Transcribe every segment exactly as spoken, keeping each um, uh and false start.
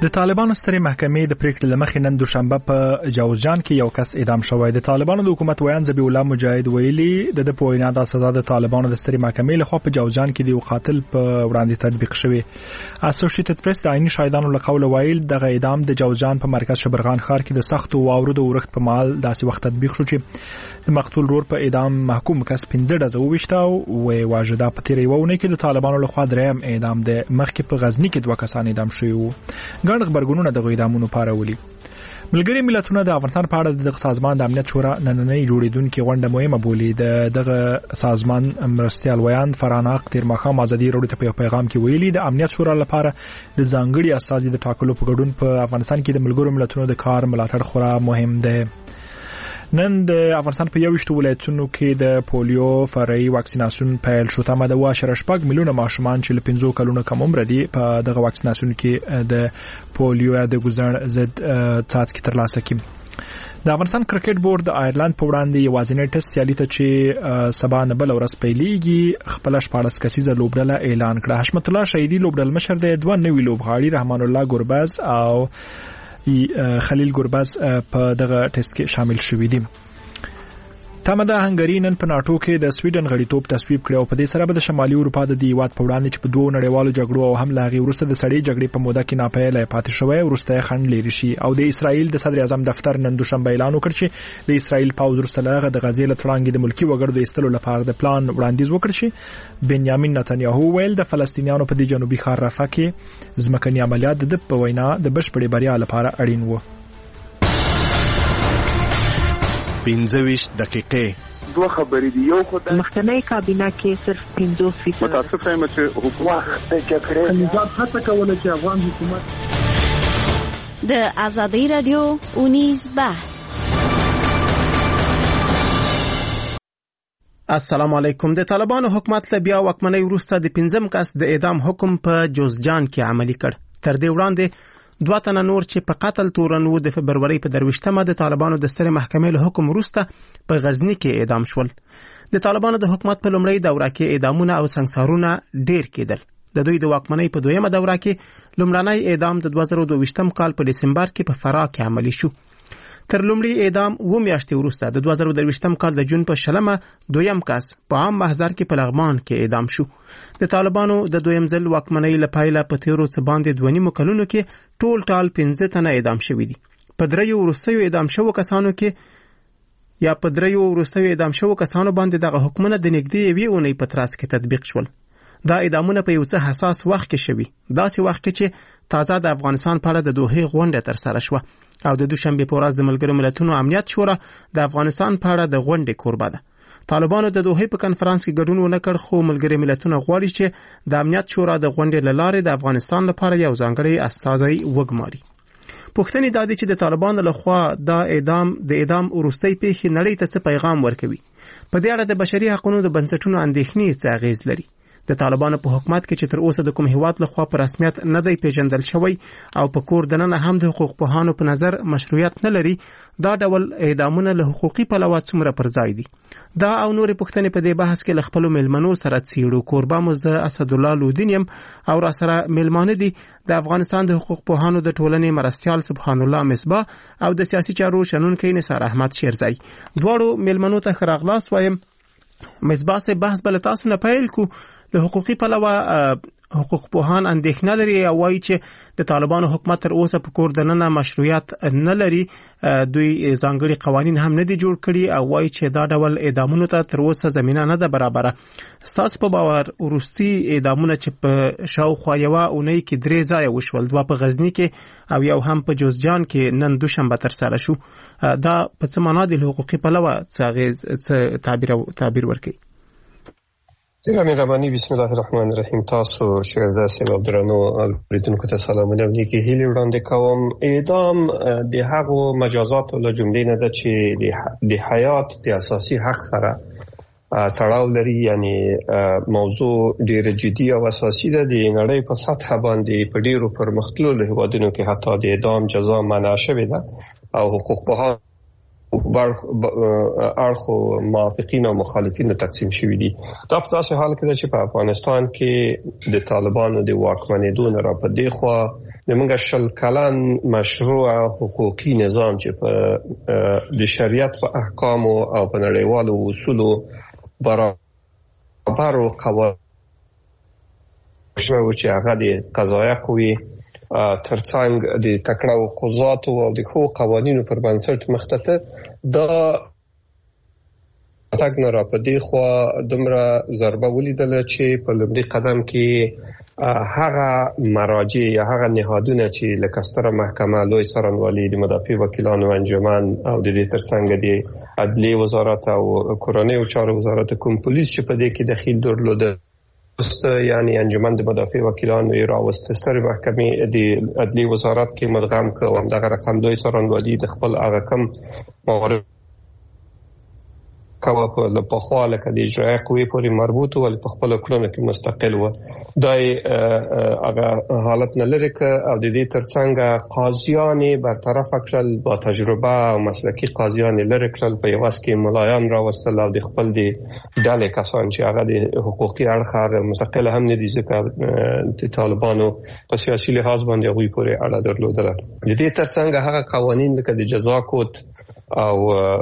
د طالبانو سترې محکمې د پریکړې لمخې نن دوشنبه په جوزجان کې یو کس اعدام شوی. د طالبانو د حکومت ویان ذبیح الله مجاهد ویلي د د په وینا د سزا د طالبانو د سترې محکمې لخوا په جوزجان کې د یو قاتل په وړاندې تطبیق شوی. اسوسییټډ پریس د عیني شاهدانو له قوله ویل دغه اعدام د جوزجان په مرکز شبرغان ښار کې د سختو واورو د اورښت په مهال داسې وخت تطبیق شو چې د مقتول رور په اعدام محکوم کس پنځه ډزه وویشته او واجده په تیرې وونه کې د طالبانو لخوا دریم اعدام د مخکې په غزنی کې دوه کسان اعدام شوي وو. ګڼ خبرګونونه د اعدامونو پارولي. ملګری ملتونه د افغانستان په اړه د سازمان د امنیت شورا نننۍ جوړیدونکو غونډه مهمه بولي. د دغه سازمان مرستیال ویان فرهان حق تیر مخام ازادي راډیو ته په پیغام کې ویلي د امنیت شورا لپاره د ځانګړي استازي د ټاکلو په ګډون په افغانستان کې د ملګرو ملتونو د کار ملاتړ خورا مهم دی. نن د افغانستان په یوشتو ولایتونو کې د پولیو فرعي واکسیناسیون پیل شو. تمه د واشه شپږ میلیونه ماشومان چې له پنځو کلونو کم عمر دي په دغه واکسیناسیون کې د پولیو یا د ګوزړ ضد څاڅکي ترلاسه کړي. د افغانستان کرکټ بورډ د آیرلند په وړاندې یوازینی ټیسټ سیالي ته چې سبا نه بل ورځ پیلېږي خپل شپاړس کسیزه لوبډله اعلان کړه. حشمت الله شهیدي لوبډل مشر د دوه نوي لوبغاړي رحمان الله ګربز او خلیل ګربز په دغه ټیسټ کې شامل شوي دي. تمه د هنګری نن په ناتو کې د سویډن غړیتوب تصویب کړ او په دې سره به د شمالي اروپا د دیوات په وړاندې چې په دوه نړیوالو جګړو او هم لاغي ورسته د سړې جګړې په موده کې ناپایله پاتې شوی ورسته خند لري شي. او د اسرایل د صدر اعظم دفتر نن دوشنبه اعلان وکړ چې د اسرایل پاوز ورسره د غزې له تړانګې د ملکی وګړو د استلو لپاره د پلان وړاندیز وکړ چې بنیامین نتنیاهو ویل د فلسطینیانو په د جنوبي ښار رفح کې ځمکني عملیات د په وینا د بشپړې بریا لپاره اړین وو. پنځه ویشت دقیقې دوه خبرې دي. یو خدای مخکنی کابینه کې صرف پنځوس فیصد متاسف یم چې حکومت جګړه نظام هڅه کوله چې افغان حکومت د آزادۍ رادیو اونیز بحث. السلام علیکم. د طالبانو حکومت له بیا واکمنۍ وروسته د پنځم کس د اعدام حکم په جوزجان کې عملي کړ. تر دې وړاندې دوه تنه نور چې په قتل تورن وو د فبرورۍ په درویشتمه د طالبانو د سترې محکمې له حکم وروسته په غزنی کې اعدام شول. د طالبانو د حکومت په لومړۍ دوره کې اعدامونه او سنگسارونه ډیر کېدل. د دوی د واکمنۍ په دویمه دوره کې لومړنی اعدام د دوه زره دوه ویشتم کال په دسمبر کې په فراه کې عملي شو. تر لومړي اعدام و میاشتې وروسته د دوه زره درویشتم کال د جون په شلمه دویم کس په عام محضر کې په لغمان کې اعدام شو. د طالبانو د دویم ځل واکمنۍ لپاره په تیرو څه باندې دوه نیمو کلونو کې ټول ټال پنځه تنه اعدام شوي دي. په دریو وروستیو اعدام شوو کسانو کې یا په دریو وروستیو اعدام شوو کسانو باندې دغه حکمونه د نږدې یوې اونۍ په ترڅ کې تطبیق شول. دا اعدامونه په یو څه حساس وخت کې شوي، داسې وخت کې چې تازه د افغانستان په اړه د دوحې غونډه تر سره شوه او د دوشنبه په ورځ د ملګرو ملتونو امنیت شورا د افغانستان په اړه د غونډې کوربه ده. طالبانو د دوحې په کنفرانس کې ګډون ونه کړ، خو ملګري ملتونه غواړي چې د امنیت شورا د غونډې له لارې د افغانستان لپاره یو ځانګړی استازی وګماري. پوښتنې دا دي چې د طالبانو لخوا د اعدام د اعدام وروستۍ پیښې نړۍ ته څه پیغام ورکوي. په دې اړه د بشري حقوقو د بنسټونو اندېښنې څه اغیز لري. د طالبانو په حکومت کې چې تر اوسه د کوم هیواد لخوا په رسمیت نه دی پیژندل شوی او په کور دننه هم د حقوق پوهانو په نظر مشروعیت نه لري، دا ډول اعدامونه له حقوقي پلوه څومره پر ځای دي؟ دا او نورې پوښتنې په دې بحث کې له خپلو میلمنو سره څیړو. کوربه مو زه اسدالله لودین یم او را سره میلمانه دي د افغانستان د حقوق پوهانو د ټولنې مرستیال سبحان الله مصباح او د سیاسي چارو شنونکی نثار احمد شیرزی. دواړو میلمنو ته ښه راغلاست وایم. مصباح سے بحث بل تاسو نه پیل کو. له حقوقي پلوه حقوق پوهان اندېښنه لري او وایي چې د طالبانو حکومت تر اوسه په کور دننه مشروعیت نه لري، دوی ځانګړي قوانین هم نه دي جوړ کړي او وایي چې دا ډول اعدامونو ته تر اوسه زمینه نه ده برابره. ستاسو په باور وروستي اعدامونه چې په شاوخوا یوه اونۍ کې درې ځایه وشول، دوه په غزني کې او یو هم په جوزجان کې نن دوشنبه تر سره شو، دا په څه معنا د حقوقي پلوه څه اغیز څه تعبیر تعبیر ورکوي؟ امین رحمانی. بسم الله الرحمن الرحیم. تاسو شیرزه صاحب عبدالرانو اوریدونکو ته سلامونه او نیکی هیلې وړاندې کوم. اعدام د هغو مجازاتو له جملې نه ده چې د حیات د اساسي حق سره تړاو لري، یعنی موضوع ډیره جدي او اساسي ده. د نړۍ په سطح باندې په ډیرو پرمختللو هیوادونو کې حتی د اعدام جزا منع شوې ده او حقوق پوهان اړخو موافقین او مخالفین تقسیم شوي دي. دا په داسې حال کې ده چې په افغانستان کې د طالبانو د واکمنېدو نه را په دې خوا زمونږ شل کلن مشروع حقوقي نظام چې په د شریعت په احکامو او په نړیوالو اصولو برابر قوانین چې هغه د قضایه قوې ترڅنګ د تکړه قضاتو او د ښو قوانینو پر بنسټ مخته ته دا تاګ نه را پدې خو دومره ضربه ولیدل چې په لومړي قدم کې هغه مراجع یا هغه نهادونه چې لکه ستره محکمه لوی څارنوالي د مدافع وکیلانو انجمن او د دې ترڅنګ د عدلیه وزارت او کورنیو چارو وزارت کوم پولیس چې په دې کې دخیل درلوده است یعنی انجمن د مدافع وکیلانو یې راوسته ستره محکمه د عدلیه وزارت کې مدغم کوم دغه رقم دوی څارنوالي د خپل هغه کم موارد کوا په لپخوا لکه د اجرایي قوې پورې مربوط او په خپل کلونه کې مستقل و دای هغه حالت نه لري ک او د دې ترڅنګ قاضیان برطرف کړل با تجربه او مسلکي قاضیان لري کړل په یواس کې ملایان راوستل او د خپل د ډلې کسان چې هغه د حقوقي اړخ مستقل هم نه دي ځکه د طالبانو په سیاسي لحاظ باندې غوي پورې اړه درلودل د دې ترڅنګ هغه قوانين لکه د جزا کود او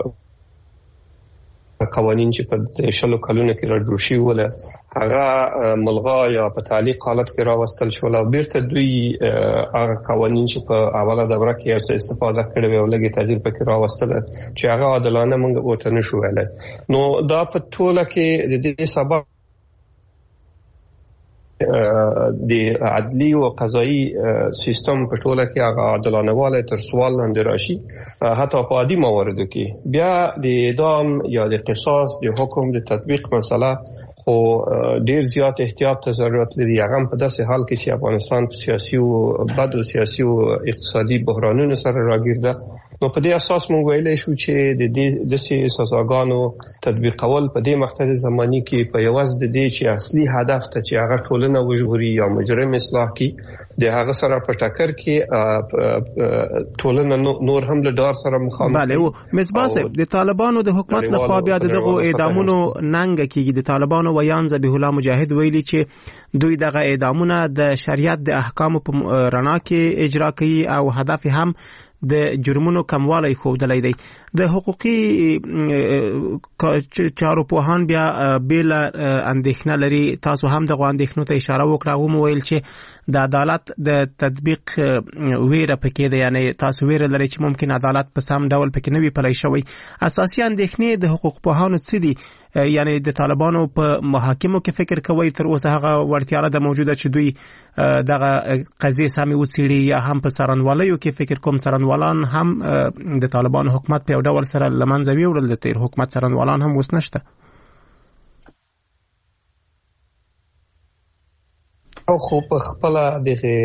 قوانین چې په شلو کلونو کې راجوړ شي ولا هغه ملغا یا په تعلیق حالت کې راوستل شو او بیرته دوی هغه قوانین چې په اوله دوره کې استفاده کړې و لګي تغییر پکې راوستل چې هغه عادلانه موږ وته نشو ویلای نو دا په ټوله کې د دې سبب د عدلی او قضایي سیستم په ټوله کې هغه عادلانه والي تر سوال لاندې راشي حتی په عادي مواردو کې بیا د اعدام یا د قصاص د حکم د تطبیق مسله خو ډیر زیات احتیاط ته ضرورت لري هغه په داسې حال کې چې افغانستان په سیاسي او بد او سیاسي او اقتصادي بحرانونو سره راګرځي نو په دې اساس موږ ویلای شو چې د دې د سزاګانو تطبیقول په دې مختصر زماني کې په یوازې د دې چې اصلي هدف ته چې هغه ټولنه وژغوري یا مجرم اصلاح کی د هغه سره په ټکر کې ټولنه نور هم له ډار سره مخامخ بله او مصباح صاحب د طالبانو د حکومت لخوا بیا دغه اعدامونو ننګ کېږي د طالبانو ویان ذبیح الله مجاهد ویلي چې دوی دغه اعدامونه د شریعت د احکامو په رڼا کې اجرا کوي او هدف هم د جرمونو کموالی ښودلی دی د حقوقي چارو پوهان بیا بیل اندېښنه لري تاسو هم دغه اندېښنو ته اشاره وکړه او مویل چې د عدالت د تطبیق ویره پکې ده یعنی تاسو ویره لري چې ممکن عدالت په سم ډول پکې نه وي پلی شوی اساسي اندېښنې د حقوق پوهانو څه دي یعنی د طالبانو په محاکمو کې فکر کوي تر اوسه هغه ورتیا ده موجوده چې دوی دغه قضیه سمې وڅېړي یا هم په څارنوالیو کې فکر کوم څارنوالان هم د طالبانو حکومت په یو ډول سره لمنځه ویوړل د تیر حکومت څارنوالان هم اوس نشته او خو په خپل د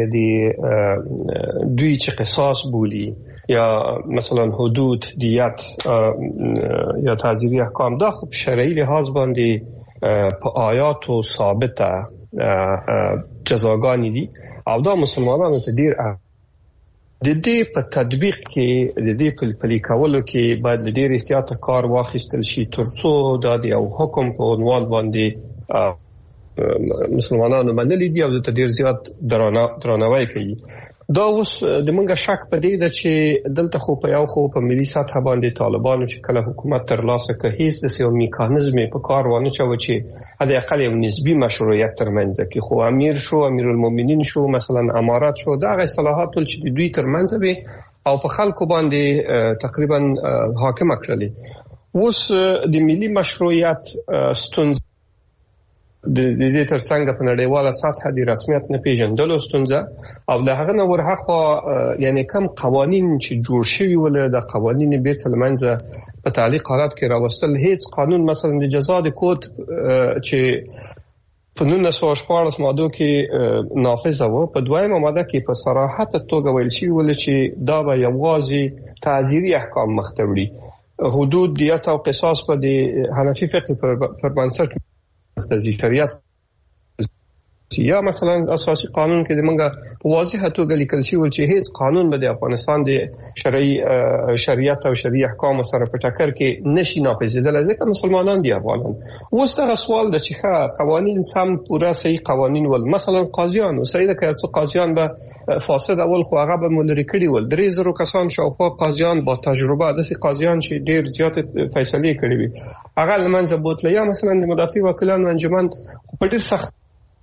دوی چې قصاص بولی یا مثلا حدود دیت یا تعزیری احکام دا خو شرعي لحاظ باندې په آیاتو ثابته جزاګانی دي او دا مسلمانانو ته ډیر د دې په تطبیق کې د دې په پلي کولو کې باید ډیر احتیاط کار واخیستل شي ترڅو دا د یو حکم په عنوان باندې مسلمانانو منلي دي او د ډیر زیات درناوی کوي دا اوس د منګه شک په دې ده چې دلته خو په یو خو په ملي سطح باندې طالبانو چې کله حکومت ترلاسه کړي هیڅ د یو میکانیزم په کار ونه چوي چې حد اقل یو نسبی مشروعیت ترمنځ کې خو امیر شو امیر المؤمنین شو مثلا امارات شو دا غي صلاحات ټول چې دوی ترمنځ وي او په خلکو باندې تقریبا حاکم کړلي اوس د ملي مشروعیت ستونزه د دې ترڅنګ په نړیواله سطح د رسمیت نه پیژندلو ستونزه او له هغه نه ورهخوا یعنی کم قوانين چې جوړ شوي ول د قوانين به تلمنځه په تعلیق حالت کې راوستل هیڅ قانون مثلا د جزا د کود چې په نولس سوه شپاړس ماده کې نافذ و په دویمه ماده کې په صراحت توګه ویل شوی ول چې دا به یوازې تعزیری احکام مختوي حدود دیت او قصاص په د حنفي فقه پر بنسټ مختزی شریعت یا مثلا اساسي قانون کې د منګه په واضحه توګه لیکل شوی چې هیڅ قانون به د افغانستان د شرعي شریعت او شرعي احکام سره په ټکر کې نشي ناپېژندل ځکه مسلمانان دي افغانان. اوس دا سوال د چې قوانين سم پوره صحیح قوانين ول مثلا قاضیان او سیده که څو قاضیان به فاسد اول خو هغه به ملری کړي ول درې زره کسان شاوخوا قاضیان با تجربه د قاضیان چې ډیر زیات فیصله کړي وي هغه لمنځه بوتله یا مثلا د مدافع وکیلانو انجمن په ډیر سخت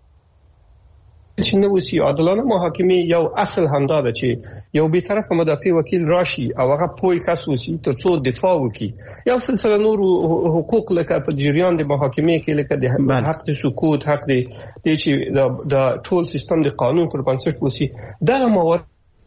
چې نو وسی عادلانه محاکمه یو اصل همدا ده چې یو به طرف مدافع وکیل راشي او هغه پوی کس وسی تر څو دفاع وکي یو سلسله نور حقوق لکه په جریان د محاکمه کې لکه د حق د سکوت حق د چې د ټول سیستم د قانون پر بنسټ وسی دا موارد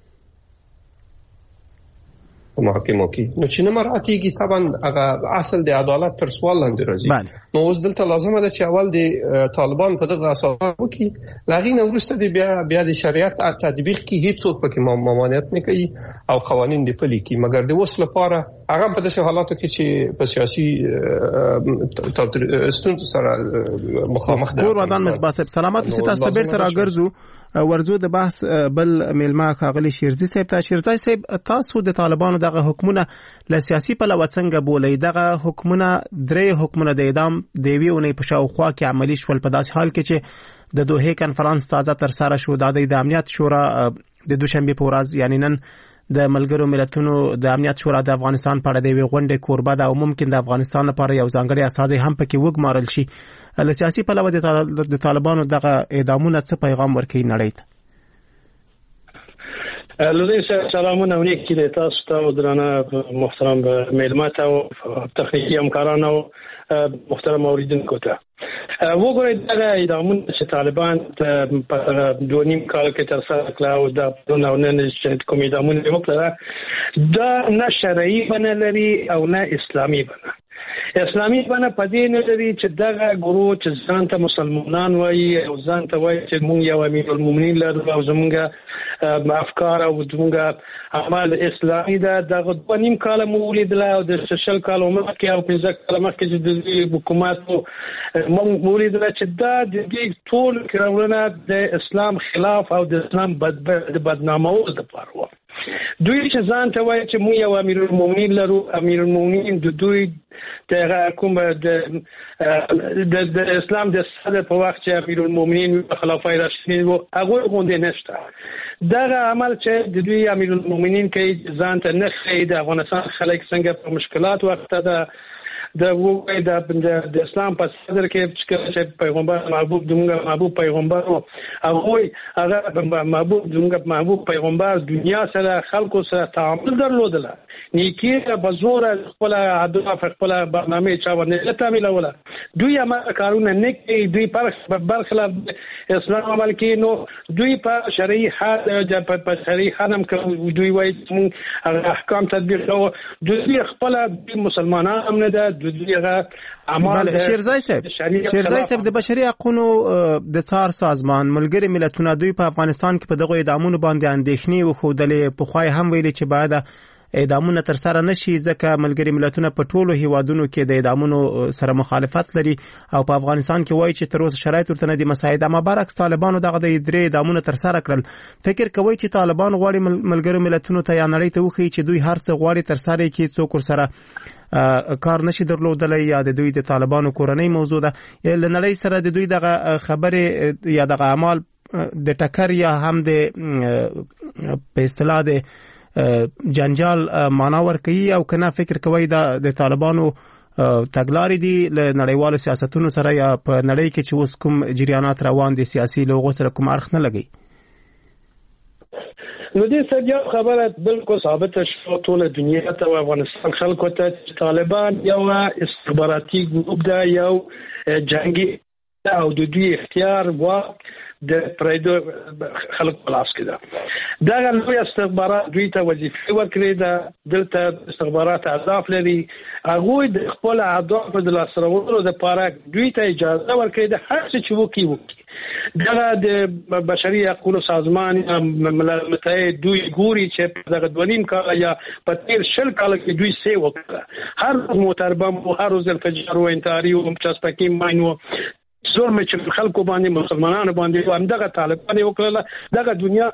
محاکمو کې نو چې نه مراتیږي طبعا هغه اصل د عدالت تر سوال لاندې راځي. نو اوس دلته لازمه ده چې اول د طالبان په دغه اساس وکړي لاغین ورسته د بیا بیا د شریعت تطبیق کې هیڅ څوک پکې ممانعت نه کوي او قوانين د پلي کې مګر د وسله لپاره هغه په داسې حالاتو کې چې په سیاسي ستونزو سره مخامخ دي. کور ودان مصباح صاحب سلامات اوسئ تاسو ته بیرته راګرځو ورزو د بحث بل میلمه خاغلی شیرزی صاحب ته. شیرزی صاحب تاسو د طالبانو دغه حکومت له سیاسي پلوه څنګه بولئ؟ دغه حکومت درې حکومت د اعدام د وی اونۍ په شاوخوا کې عملی شول په داسې حال کې چې د دوه کانفرنس تازه تر سره شو د امنیت شورا د دوشنبه په ورځ یعنی نن د ملګرو ملتونو د امنیت شورا د افغانستان په اړه د وی غونډې کوربه ده او ممکن د افغانستان لپاره یو ځانګړی اساس هم پکې وګمارل شي. له سیاسي پلوه د طالبانو دغه اعدامونه څه پیغام ورکوي نړۍ ته؟ لوی سلامونه ولیکي د تاسو ته او درانه محترم میلمه ته او تخنیکی همکارانو محترم اوریدونکو ته. وګورئ دغه اعدامونه چې طالبان په دوه نیم کال کې تر سره کړل او د نو نن چې کوم اعدامونه وکړه دا نه شرعي بنه لري او نه اسلامي بنه. اسلامي بنه پدې نه لري چې دغه ګروه چې ځان ته مسلمانان وایي او ځان ته وایي چې موږ یو امیر المؤمنین لرو او زموږ افکار او زموږ اعمال اسلامي ده. دغه دوه نیم کال مو ولیدل او د شل کال مخکې او پنځه کال مخکې چې د حکومت موږ ولیدل چې دا د دې ټول کړهونه د اسلام خلاف او د اسلام بدنامولو لپاره و. دوی چې ځان ته وایي چې موږ یو امیر المؤمنین لرو امیر المؤمنین د دوی د کوم د د اسلام د صدر په وخت چې امیر المؤمنین خلافای راشدین وو هغه غونډه نشته. دغه عمل چې د دوی امیر المؤمنین کې ځان ته نه خې د افغانستان خلک څنګه په مشکلات وخت ده د وګړي د د اسلام په صدر کې چې پیغمبر محبوب دغه محبوب پیغمبر او هغه هغه محبوب دغه محبوب پیغمبر دنیا سره خلکو سره تعامل درلودل نیکی په زور خپل عدالت خپل برنامه چا باندې تعامل ولا دوی ما کارونه نه کوي دوی پر برخلاف اسلام عمل کوي نو دوی په شرعي حد په شرعي حرم کې دوی وايي احکام تطبیق او دوی خپل مسلمانان هم نه ده بله. شیرزای صاحب شیرزای صاحب د بشري حقوقو د څار سازمان ملګری ملتونه دوی په افغانستان کې په دغه اعدامونو باندې اندېښنې وښودلې په خوای هم ویلي چې باید اعدامونه تر سره نشي ځکه ملګری ملتونه په ټولو هیوادونو کې د اعدامونو سره مخالفت لري او په افغانستان کې وایي چې تر اوسه شرایط ورته نه دي مساعد. اما برعکس طالبانو دغه د درې اعدامونه تر سره کړل. فکر کوي چې طالبان غواړي ملګری ملتونو ته یا نړۍ ته وښيي چې دوی هر څه غواړي تر سره کې څوک سره کار نشي درلودلای یا د دوی د طالبانو کورنۍ موضوع ده لنړۍ سره د دوی دغه خبره یا دغه اعمال د ټکر یا هم د په اصطلاح د جنجال معنا ورکوي او کنه فکر کوي دا د طالبانو تګلارې دي له نړیوالو سیاستونو سره یا په نړۍ کې چې اوس کوم جریانات روان دي سیاسي لوغو سره کوم اړخ نه لګي؟ نو دې سړیا خبره بالکل ثابت شو ټول دنیا ته او افغانستان خلکو ته طالبان یو استخباراتي ګروپ ده یو جنگي او د دوی اختیار واک د پرایدو خلکو لاس کې ده. دا غوړي استخبارات دوی ته وظیفه ورکړي ده دلته استخبارات اهداف لري هغه د خپل اهداف د لاسرولو لپاره دوی ته اجازه ورکړي ده هر څه چې وکي وکي. دغه د بشري حقوقو سازمان ملل متحد دوی ګوري چې دغه دونیم کال یا په تیر شل کال کې دوی سي وکړه هر محترم او هر روز الفجر او انتحاري او چسپکي ماینو ظلم چې خلکو باندې مسلمانانو باندې همدغه طالبان وکړل دغه دنیا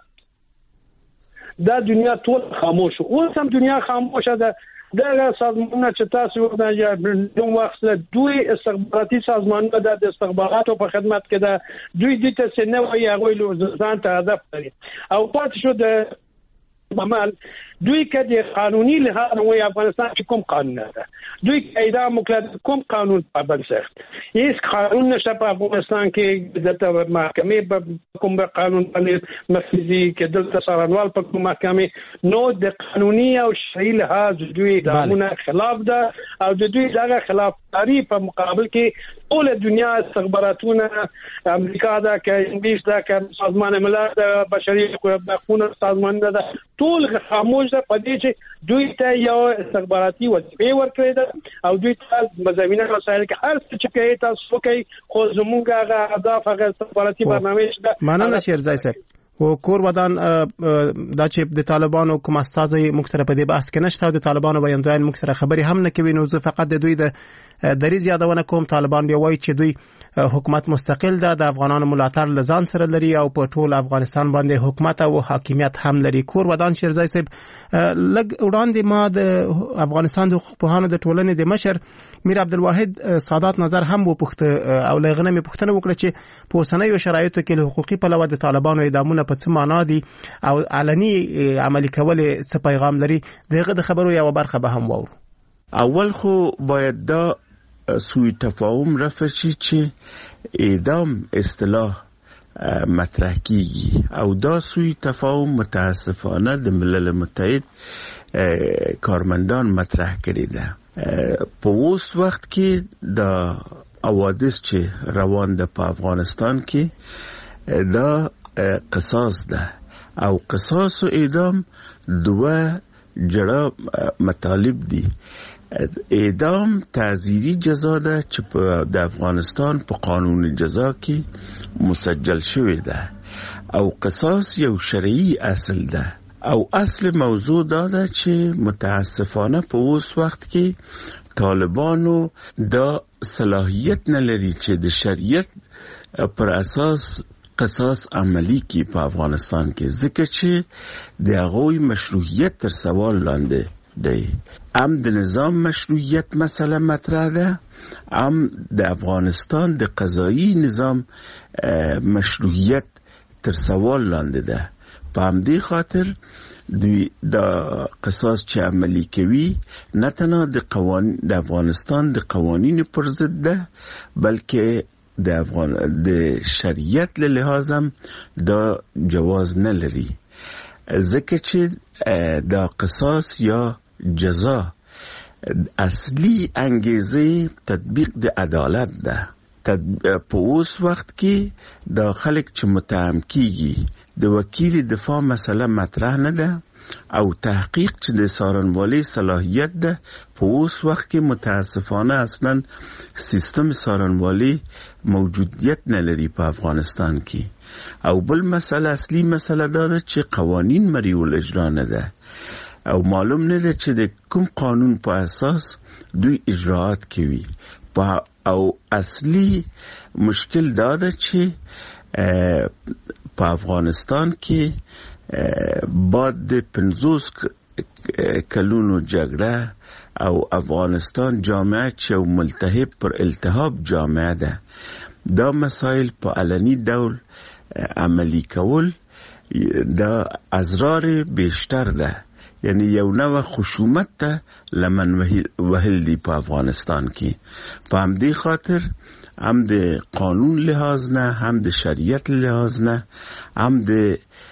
دا دنیا ټول خاموش اوس هم دنیا خاموشه ده دغه سازمانونه چې تاسو ورته نو وخت دوی استخباراتي سازمانونه د استخباراتو په خدمت کې ده دوی د تسنه وي هغه ځان ته هدف لري او پات شو د عمل دوی کدي قانوني لحاظ وي افغانستان چې کوم قانون ده دوی اعدام وکړ کوم قانون پابند سخت هیڅ قانون نشته په افغانستان کې د محکمې په کوم قانون باندې نفذي کې د څارنوال په کوم محکمې نو د قانوني او شرعي لحاظ دوی دغه خلاف ده او د دوی دغه خلاف کاری په مقابل کې ټول دنیا استخباراتونه امریکا دا کې انګلیس دا کې سازمان ملل د بشري حقوقو سازمان ده ټول خاموش ده په دې چې دوی ته یو استخباراتي وظیفه ورکړي ده او دوی ته مزامینه رسایل کې هر څه چې کوي تاسو کوي خو زموږ هغه اهداف هغه استخباراتي برنامه ده مننه شیرزای صاحب و کور ودان دا چې د طالبانو کوم اساسي مکسره په دې بحث کې نشته د طالبانو بیانوان مکسره خبري هم نه کوي نو زه فقط د دوی د دریز یادونه کوم طالبان بیا وایي چې دوی حکومت مستقل ده د افغانانو ملاتړ لزان سره لري او په ټول افغانستان باندې حکومت او حاکمیت هم لري کور ودان شیرزای صاحب لګ وړاندې ما د افغانستان د حقوق پوهانو د ټولنې د مشر میر عبدالواحد سادات نظر هم وپوښته او لغنه می پوښتنه وکړه چې په اوسنیو شرایطو کې له حقوقي پلوه د طالبانو اعدامونه په څه معنا دي او علني عملي کول څه پیغام لري دغه د خبرو یو برخه به هم وورو. اول خو باید دا سوی تفاهم رفع شي چې اعدام اصطلاح مطرح کیږي او دا سوی تفاهم متاسفانه د ملل متحد کارمندان مطرح کړی ده په اوس وخت کې د حوادث چې روان ده په افغانستان کې دا قصاص ده او قصاص و اعدام دوه جړه مطالب دي اعدام تعزیری جزا ده چې د افغانستان په قانون جزا کې مسجل شوی ده او قصاص یو شرعي اصل ده او اصل موضوع دا ده چې متاسفانه په اوس وخت کې طالبانو دا صلاحیت نه لري چې د شریعت پر اساس قصاص عملی کی په افغانستان کې ځکه چې د هغوی مشروعیت تر سوال لاندې دی هم د نظام مشروعیت مسئله مطرح ده هم د افغانستان د قضایی نظام مشروعیت تر سوال لاندې ده په همدې خاطر دوی د قصاص چې عملی کوي نه تنها د قوانین د افغانستان د قوانینو پر ضد ده بلکې د افغان د شریعت له لحاظ هم دا جواز نه لري ځکه چې دا قصاص یا جزا اصلي انګیزه تطبیق د عدالت ده په اوس وخت کې د خلک چې متهم کیږي د وکیل دفاع مسله مطرح نه ده او تحقیق چې د څارنوالۍ صلاحیت ده په اوس وخت کې متاسفانه اصلا سیستم څارنوالۍ موجودیت نه لري په افغانستان کې او بل مسله اصلي مسله دا ده چې قوانین مریول اجرا نه ده او معلوم نه ده چې د کوم قانون په اساس دوی اجراات کوي او اصلي مشکل دا ده چې په افغانستان کې بعد د پنځوس کلونو جګړه او افغانستان جامعه چې ملتهب پر التهاب جامعه ده دا مسائل په علني ډول عملی کول دا ازرار بیشتر ده یعنی یو نوع خشونت ته لمن وهل دی په افغانستان کې په همدې خاطر هم د قانون لحاظ نه هم د شریعت لحاظ نه هم د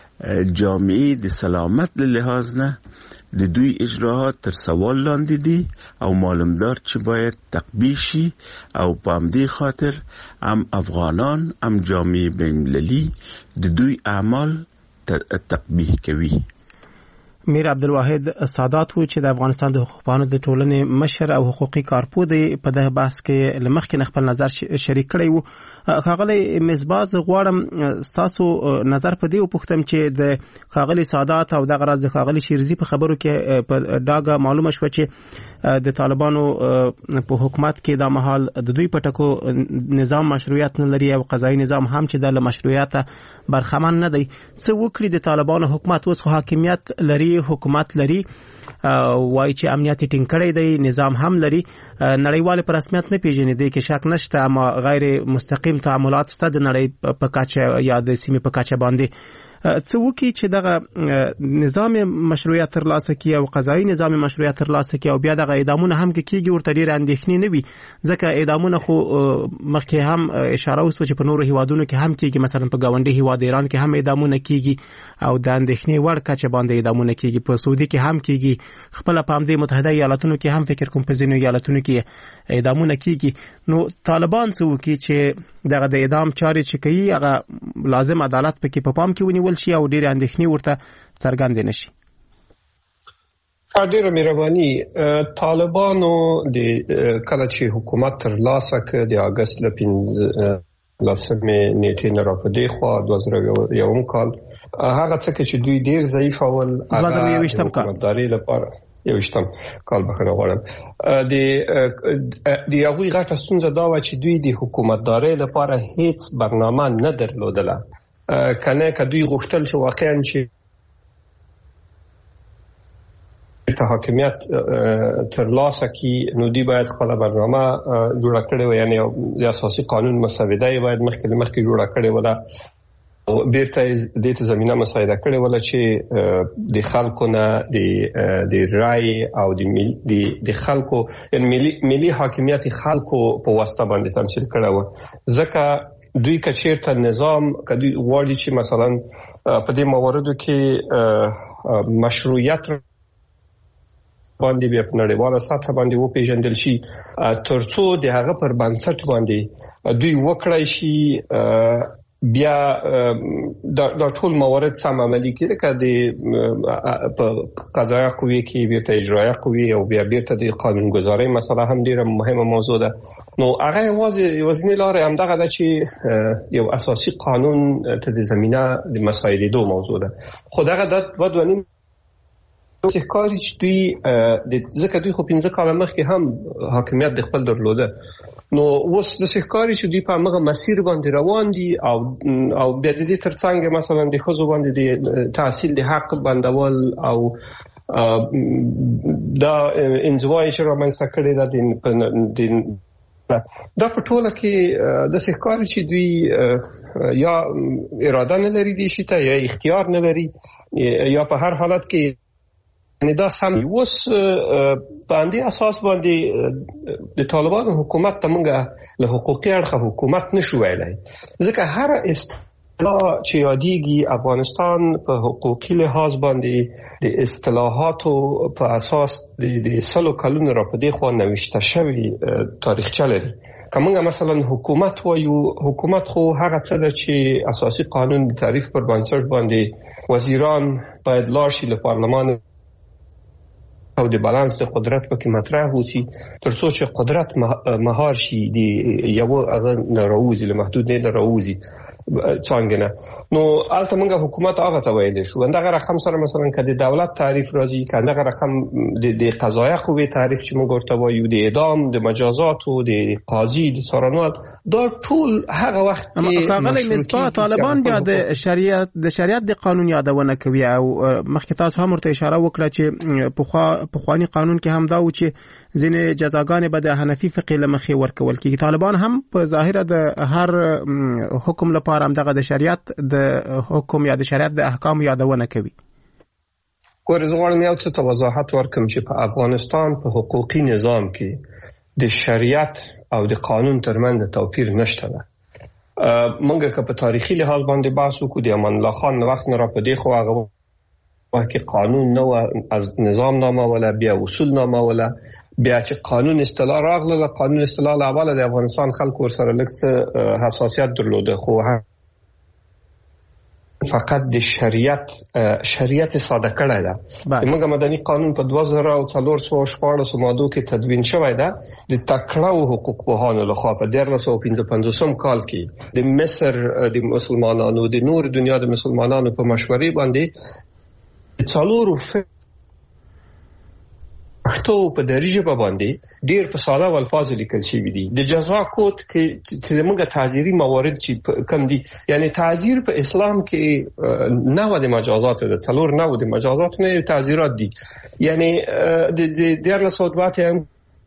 جامعه د سلامت لحاظ نه د دوی اجراات تر سوال لاندې دي او معلومدار چې باید تقبیح شي او په همدې خاطر هم افغانان هم جامعه بین‌المللي د دوی اعمال تقبیح کوي. میر عبدالواحد سادات و چې د افغانستان د حقوقپوهانو د ټولنې مشر او حقوقي کارپوه دی په دغه بحث کې لمخکې خپل نظر شریک کړی وو. ښاغلی مصباح غواړم ستاسو نظر په دې وپوښتم چې د ښاغلی سادات او دغه راز د ښاغلی شیرزي په خبرو کې په ډاګه معلومه شوه چې د طالبانو په حکومت کې دا مهال د دوی په ټکو نظام مشروعیت نه لري او قضایي نظام هم چې د مشروعیت برخمن نه دی. څه وکړي د طالبانو حکومت؟ اوس حاکمیت لري، حکومت لري، وایي چې امنیت ټینګ کړی دی، نظام هم لري، نړیوال په رسمیت نه پیژني، دی کې شک نشته، اما غیر مستقیم تعاملات ست د نړۍ په کاچه یا د سیمې په کاچه باندې. څه وکړي چې دغه نظام مشروعیت ترلاسه کړي او قضایي نظام مشروعیت ترلاسه کړي او بیا دغه اعدامونه هم کېږي ورته ډېر اندېښنې نه وي، ځکه اعدامونه خو مخکې هم اشاره وسوه چې په نورو هیوادونو کې هم کېږي، مثلا په ګاونډي هیواد ایران کې هم اعدامونه کېږي او د اندېښنې وړ کچه باندې اعدامونه کېږي، په سعودي کې هم کېږي، خپل په همدې متحده ایالاتونو کې هم فکر کوم په ځینو ایالاتونو کې اعدامونه کېږي. نو طالبان څه وکړي چې دغه د اعدام چارې چې کوي هغه لازم عدالت پکې په پام کې ونیول شي او ډېرې اندېښنې ورته څرګندې نه شي؟ ډېره مهرباني. طالبانو د کله چې حکومت ترلاسه کړ د اګست له پنځلسمې نیټې نه راپدې خوا دوه زره یوم کال، هغه څه چې دوی ډېر ضعیف اول هغه د حکومتدارۍ لپاره یوشتم کال بخښنه غواړم د د هغوی غټه ستونزه دا و چې دوی د حکومتدارۍ لپاره هیڅ برنامه نه درلودله. کنه که دوی غوښتل چې واقعا چې حاکمیت ترلاسه کی نو دوی باید خپل برنامه جوړه کړې و، یعنی د اساسي قانون مسوده یې باید مخکې مخکې جوړه کړې و او بیرته د دې زمينه مساعده کړې ولا چې د خلکو نه د د رائے او د د خلکو ملي ملي حاکمیت خلکو په واسطه باندې تمثيل کړه و. ځکه دوی کچیرته نظام کدی غواړي چې مثلا په دې مواردو کې مشروعیت باندې بیا په نړیواله سطح باندې وپیژندل شي، ترڅو د هغه پر بنسټ باندې دوی وکړای شي بیا د ټول موارد سم عملي کړي که د په قضایي قوې کې بیرته اجرایي قوې او بیا بیرته د قانونګذارۍ مسله هم ډیره مهمه موضوع ده. نو هغه یوازې یوازینی لاره همدغه ده چې یو اساسي قانون ته د زمینه د مسایلېدو موضوع ده. خو دغه د دوه دوه نیم ښکاري چې دوی ځکه دوی خو پنځه کاله مخکې هم حاکمیت د خپل درلوده، نو اوس د ښکاري چې دوی په هغه مسیر باندې روان دي او او بیا د دې ترڅنګ مثلا د ښځو باندې د تحصیل د حق بندول او دا انزوای چې رامنځته کړي ده د دا په ټوله کې د ښکاري چې دوی یا اراده نه لري دي شي ته یا اختیار نه لري یا په هر حالت کې یعنی دا سم اوس باندې اساس باندې د طالبانو حکومت ته موږ له حقوقي اړخه حکومت نشو ویلای، ځکه هر اصطلاح چې یادېږي افغانستان په حقوقي لحاظ باندې د اصطلاحاتو په اساس د سلو کلونو را په دې خوا نوشته شوی تاریخچه لري. که موږ مثلا حکومت وایو، حکومت خو هغه څه ده چې اساسي قانون د تعریف پر بنسټ باندې وزیران باید لاړ شي له پارلمان او د بالانس د قدرت پکې مطرح وسی ترڅو چې قدرت مهار شي دی یو هغه راوځي له محدود نه راوځي څنګه نه. نو البته موږ حکومت هغه ته ویل شو اندغه رقم سره مثلا کله دولت تعریف راځي کله رقم د قضایي قوې تعریف چې موږ ورته وایو د اعدام د مجازات او د قاضي د څارنوال دا ټول هغه وخت کې هغه مصباح طالبان بیا د شریعت د شریعت د قانون یادونه کوي او مخکې تاسو هم ورته اشاره وکړه چې په په خواني قانون کې هم دا و چې ځینې جزاګانې به د حنفي فقه لمخې ورکول کیږي. طالبان هم په ظاهره د هر حکم لپاره هم دغه د شریعت د حکم یا د شریعت د احکام یادونه کوي. ګور زه غواړم یو څه وضاحت ورکړم چې په افغانستان په حقوقي نظام کې د شریعت او د قانون ترمنځ توپیر نشته ده. موږ که په تاریخي لحاظ باندې بحث وکړو د امان الله خان وخت نه را پدې خو هغه وکه قانون نو از نظام نامه ولا بیا اصول نامه ولا بیا چې قانون اصطلاح راغله قانون اصطلاح اوله د افغانستان خلکو سره لکه حساسیت درلوده خو فقط د شریعت شریعت ساده کړی دا موږ مدني قانون په دوه زره او څلور سوه شپاړس ماده کې تدوین شوی دا د تکړه حقوق پوهانو لخوا په دیارلس سوه پنځه پنځوسم کال کې د مصر د مسلمانانو د نور دنیا د مسلمانانو په مشورې باندې څلورو پښتو په دریجه باندې ډیر په ساده الفاظ لیکل شوی دي د جزا کوډ کې چې موږ تعزیری موارد چې کم دي یعنی تعزیر په اسلام کې نه د مجازات د څلور نه د مجازات نه تعزیرات دي یعنی د دیارلس سوه دوه اتیا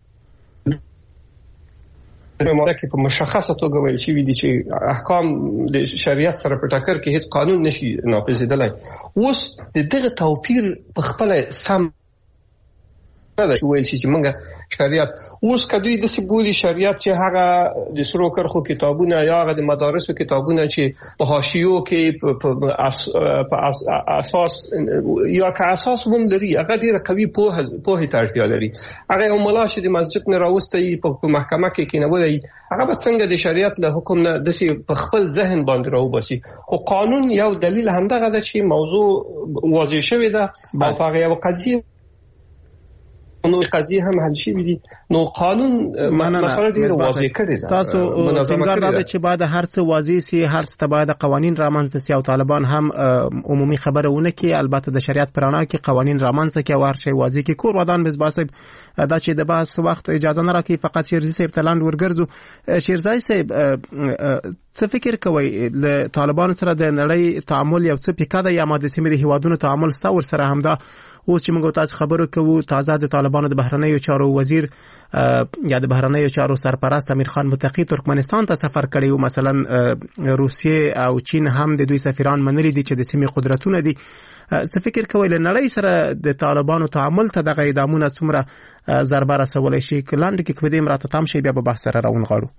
ماده کې په مشخصه توګه ویل شوی دي چې احکام د شریعت سره په ټکر کې هیڅ قانون نشي نافذیدلای اوس د دغه توپیر په خپل سم دا ویل شي چې موږ شریعت اوس کدوې د سبولي شریعت چې هغه د سرو کرخو کتابونه یا هغه د مدارسو کتابونه چې په حاشیو کې په اساس یا که اساس هم لري هغه ډیره قوي په په اړتیا لري هغه عملا چې د مسجد نه راوستي په محکمه کې کېنولای هغه به څنګه د شریعت له حکم نه د په خپل ذهن باندې راوباسي خو قانون یو دلیل همدغه ده چې موضوع واضح شوی ده او هغه یو قضیه نو قضیه هم حل شي دي نو قانون مسله ډیره واضح کړي ده تاسو څنګه دا چې بعد هر څه واضح سي هر څه بعد قوانين رامنځته سي او طالبان هم عمومي خبرونه کې البته د شریعت پرانا کې قوانين رامنځته کې او هر شی واضح کې کور ودان مزباسب دا چې د بحث وخت اجازه نه راکې فقط شیرزي صاحب تلاند ورګرځو شیرزي صاحب څه فکر کوي له طالبان سره د نړۍ تعامل یو څه پکاده یا ماده سیمه د هیوادونو تعامل ستور سره هم دا اوس چې موږ تاسو خبرو کوو تازه د طالبانو د بهرنیو چارو وزیر یا د بهرنیو چارو سرپرست امیر خان متقی ترکمنستان ته سفر کړی او مثلا روسیه او چین هم د دوی سفیران منلي دي چې د سیمې قدرتونه دي څه فکر کوي له نړۍ سره د طالبانو تعامل ته دغه ادامونه څومره ضربه رسولای شي کلاند کې کبدې مرته تام شي بیا به بحث سره راون غواړو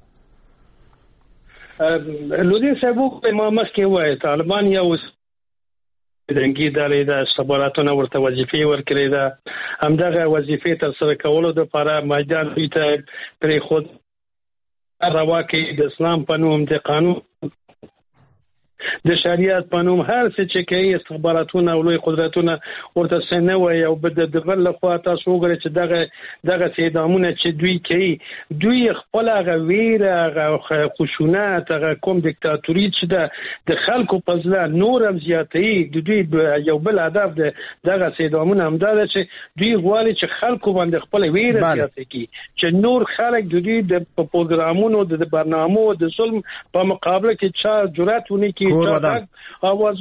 لودي صاحب ما مخکې وای طالبان یو دنګي دالې د استخباراتونو ورته وظیفې ورکړي ده همدغه وظیفې تر سره کولو د لپاره میدان ته پرې خود رواکې د اسلام په نوم د قانون د شریعت په نوم هر څه چې کوي استخباراتونه او لوی قدرتونه ورته سنه وي او بد د بل خوا تاسو وګورئ چې دغه دغه سیدامونه چې دوی کوي دوی خپل غویره خشونت هغه کوم دیکتاتوري چې د خلکو په ځله نور هم زیاتې د دوی یو بل هدف د دغه سیدامونه هم دا چې دوی غواړي چې خلکو باندې خپل ویره زیاتې کړي چې نور خلک د دوی د پروګرامونو د برنامو د ظلم په مقابله کې چا جرأت ونی کی اواز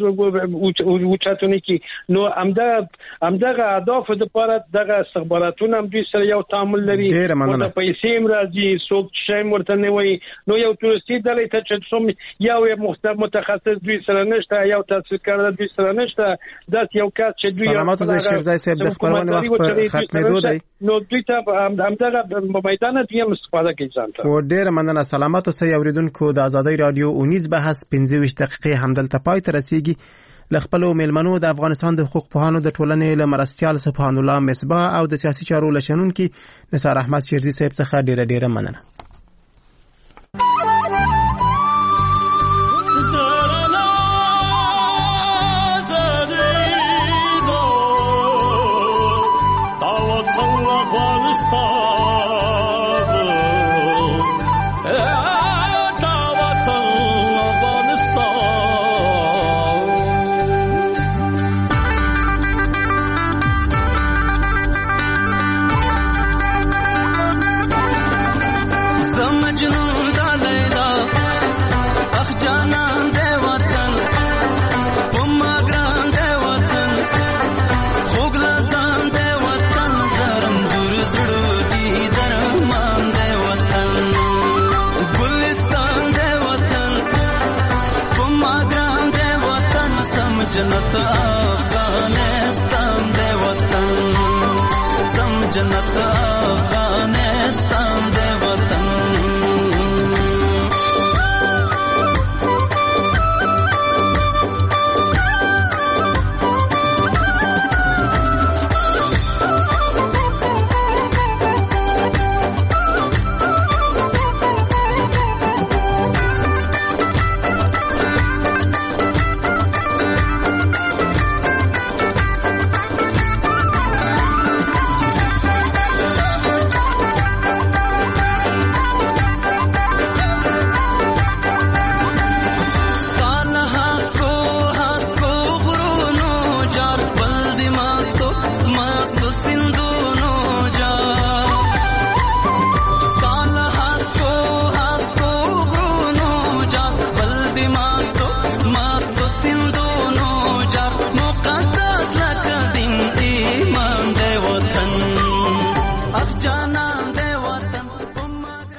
وچاتونه کی نو امده امدغه اهداف د لپاره دغه استخباراتونه هم دوی سره یو تعامل لري او د پیسې مرادي څوک شي مرته نه وي نو یو تورستي دلې ته چې څوم یو متخصص دوی سره نشته یو تحصیلکار دوی سره نشته دا یو کس چې دوی سلامات زه شیرزای صاحب د خبرونه وخت ختمېدو دی نو دوی ته همدغه په میدان کې هم استفاده کوي ځانته او ډیر مننه سلامات اوسئ اوریدونکو د ازادي رادیو اونیز بحث پنځه ویشت دقیقې همدلته پای ته رسیږي لخپلو میلمنو د افغانستان د حقوق پوهانو د ټولنې له مرستيال سبحان الله مصباح او د سیاسي چارو لشنونکو نثار احمد شیرزي صاحب څخه ډیره ډیره مننه जन्नत अफगानिस्तान दे वतन सम जन्नत